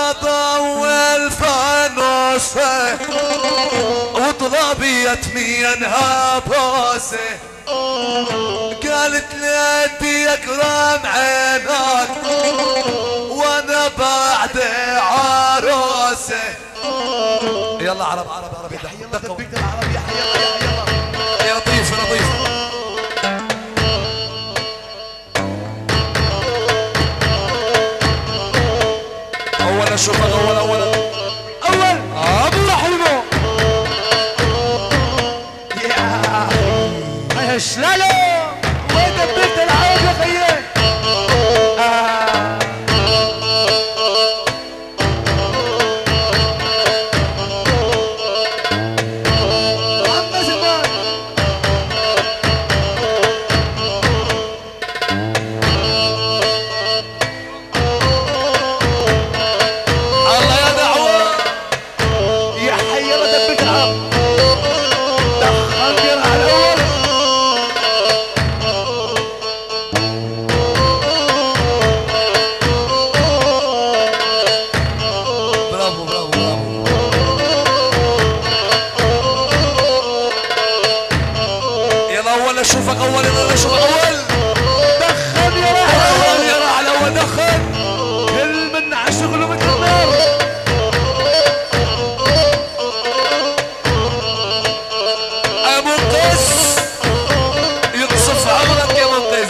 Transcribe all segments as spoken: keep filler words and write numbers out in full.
ضوى الفانوسه وطلبي يتمينها بوسه قالت لي اكرم عينك وانا بعد عروسه. يلا عرب عرب عرب يا حي الله دبيت العرب يا حي الله يا حي الله يا لطيف يا لطيف. اول اشوفك اول اول اول ابو حلمو يا شلالو وين دبيت العرب يا خيي. اشوفك اول يلا اشوفك اول دخل يا راح يا راح الاول دخل كل من عشغله مثل النار. ابو قس يقصف عمرك يا منقذ.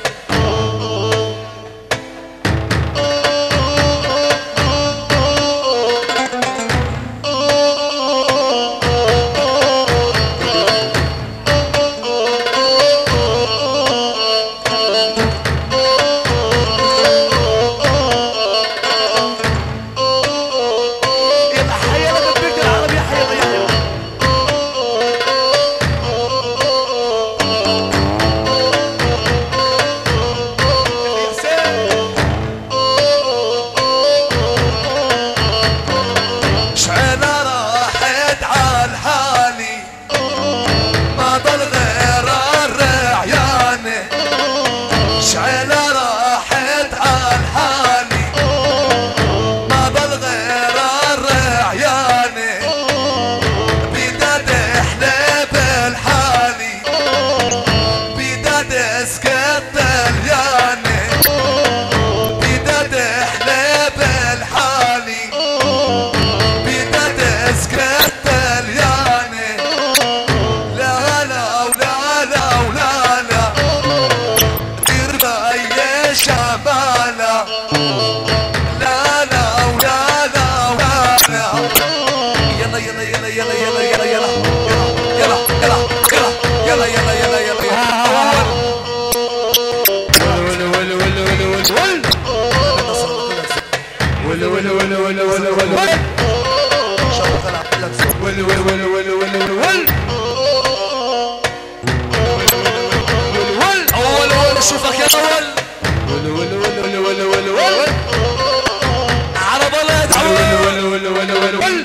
اشوفك يا اول ول ول ول ول ول ول عرب الله يدعو ول ول ول ول ول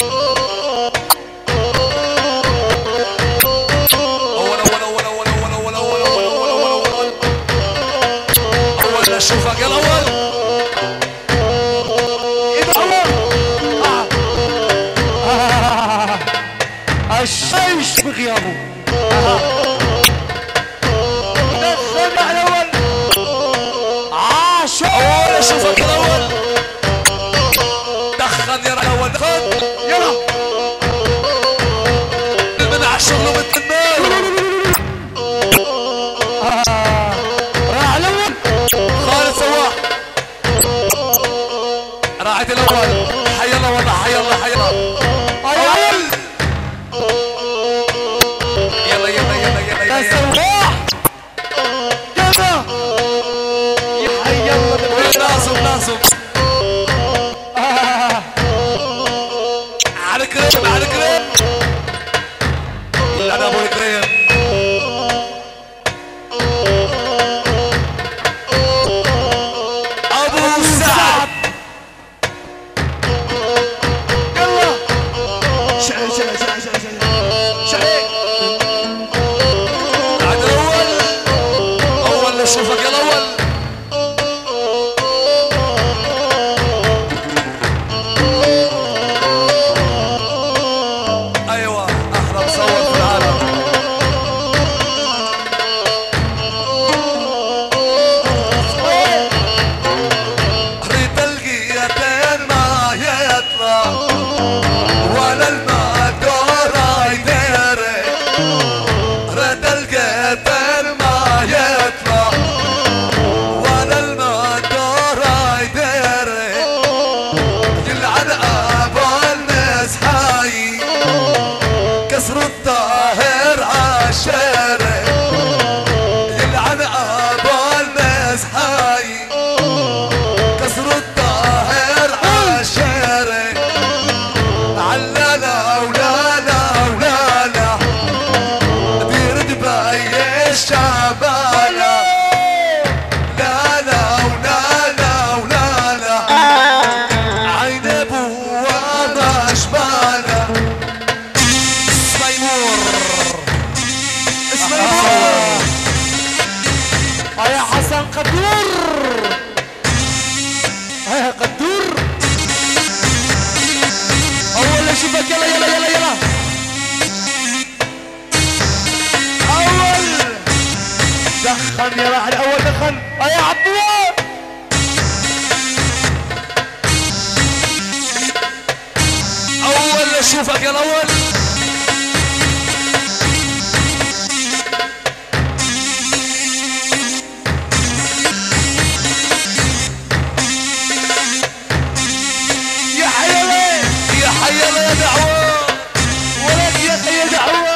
اول اول اول اول اول اول اول اول اول اول اول اشوفك يا الاول الشيش بغيابه اول اشوفك الاول دخن يا الاول دخن يلا من عشغله مثل النار. راح الاول خالد صواح راحت الاول حي الله والله حي الله حي الله اول يلا يلا يلا يلا يا صواح يلا يا حي الله ناصب ناصب على كريم على كريم انا ابو كريم ابو سعد يلا شعيق شعيق شعيق شعيق شعيق بعد الاول اول اشوفك الاول عالشارع يلعن ابو المزحاي كسر الطاهر عالشارع علالا ولالا ولالا دير دبي الشعبانة لالا ولالا ولالا عين ابوها مشبانة اسميمور اسميمور يا حسن قدور يا قدور اول اشوفك يلا يلا يلا يلا اول دخن يا راح الاول دخن يا عبود اول اشوفك يا الاول حيلا يا دعوة ولك يا يا دعوة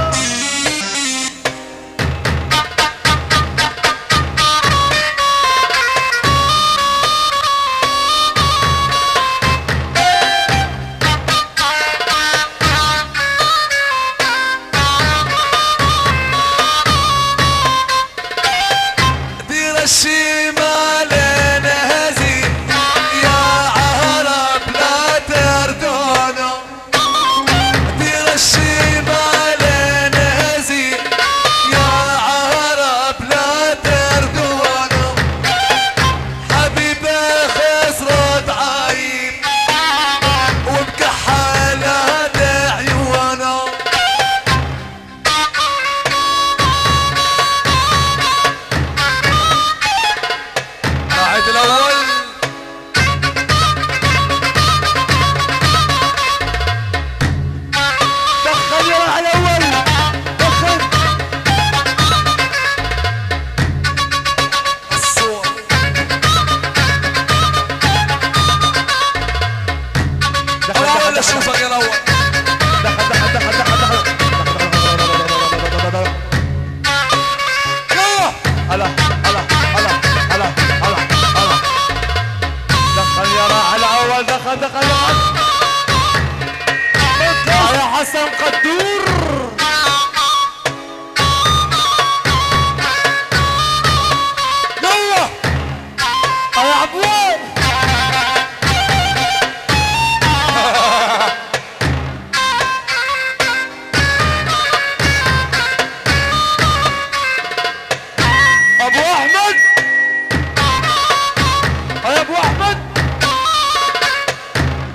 دير الشمال نهزي يا عرب لا تردون دير الشمال نهزي يا عرب لا تردون حبيبه خسرت عين ومكحلات عيونه قاعد الاول دخن يا راح الاول دخن الصور اول اشوفك يا الاول دخن دخن دخن دخن دخن يلا هلا هلا هلا هلا هلا هلا دخل يا راح الاول دخل دخل دخل يا حسن قدور يلا يا عبود ابو احمد يا ابو احمد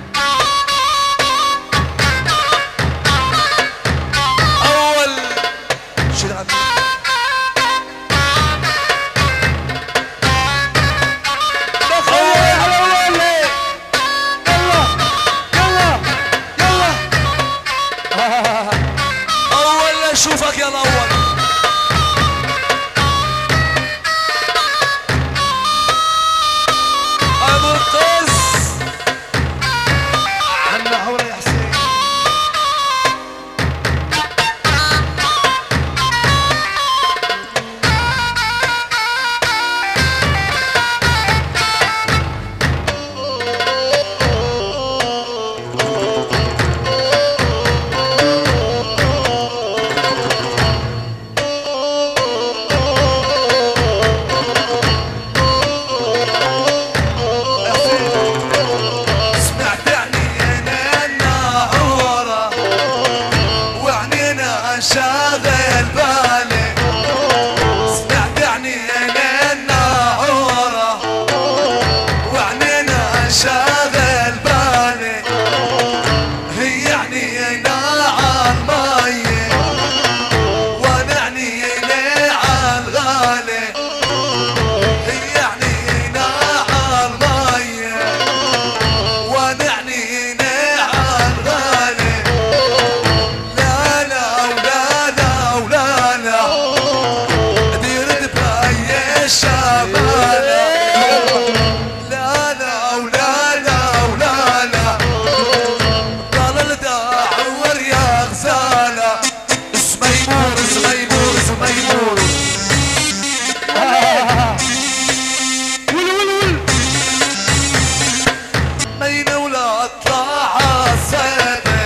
ولا اطلع عالسما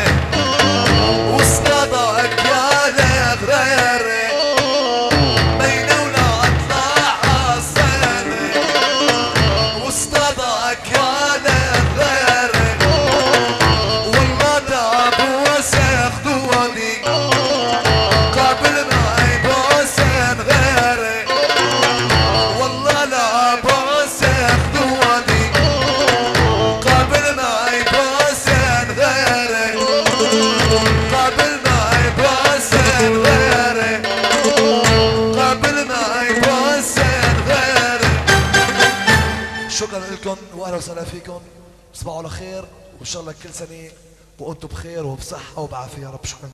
واصطادك يا الغريري بين ولا اطلع عالسما واصطادك يا الغريري والله ده ابو وسخ دواني قبل ما يبوسن غيري والله لا بوسخ دواني قبل ما يبوسن غيري قبل ما يبوسن غيري قبل ما يبوسن غيري. شكرا لكم واهلا وسهلا فيكم، تصبحوا على خير وان شاء الله كل سنه وانتم بخير وبصحه وبعافيه يا رب. شكرا.